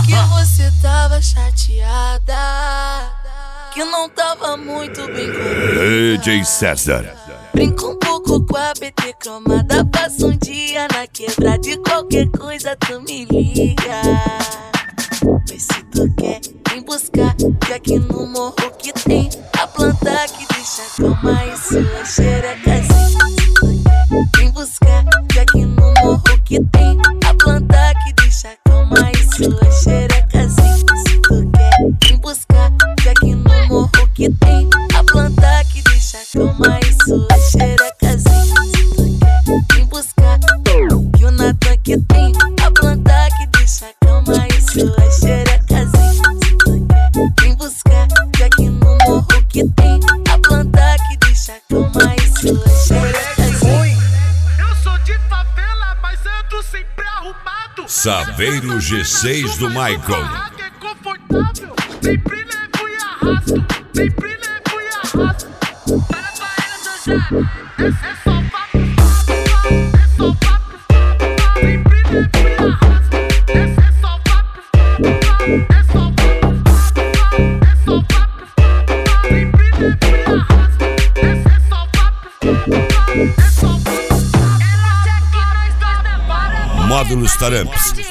que você tava chateada, que não tava muito bem comigo. DJ César. Brinca um pouco com a BT cromada, passa um dia na quebrada, de qualquer coisa tu me liga. Mas se tu quer, vem buscar, que aqui no morro que tem a planta que deixa calma e sua xerecazinha. Vem buscar, que aqui no morro que tem a planta que deixa calma e sua xerecazinha. Se tu quer, vem buscar, que aqui no morro que tem a planta que deixa calma e sua xerecazinha. Se tu quer, vem buscar, que o Natan que tem a planta que deixa calma e sua xerecazinha. Se tu quer, vem buscar, que aqui no morro que tem a planta que deixa calma e sua xerecazinha. Eu sou de favela, mas ando sempre arrumado. Saveiro G6 do Michael. É confortável, sempre levo e arrasto. Sempre levo e arrasto. Para ela dançar, é só papo, é só papo. Sempre levo e arrasto. É só papo, é só papo, é só papo. Sempre levo e arrasto. É só papo, é só papo. Módulos Taramps.